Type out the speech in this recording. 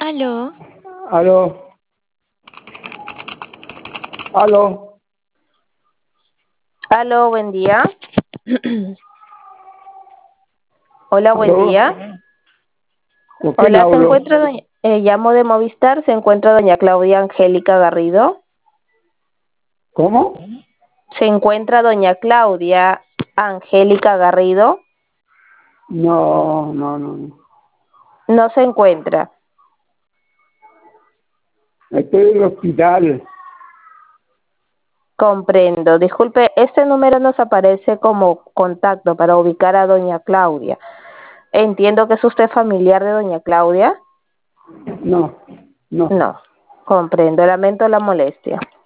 Aló, Aló, aló, Aló, buen día. Hola, buen aló, día. ¿con quién Hola, se hablo? encuentra doña, llamo de Movistar, se encuentra doña Claudia Angélica Garrido. ¿Cómo? Se encuentra doña Claudia Angélica Garrido. No, no, no, no. No se encuentra. Estoy en el hospital. Comprendo. Disculpe, este número nos aparece como contacto para ubicar a doña Claudia. Entiendo que es usted familiar de doña Claudia. No, no. No, comprendo. Lamento la molestia.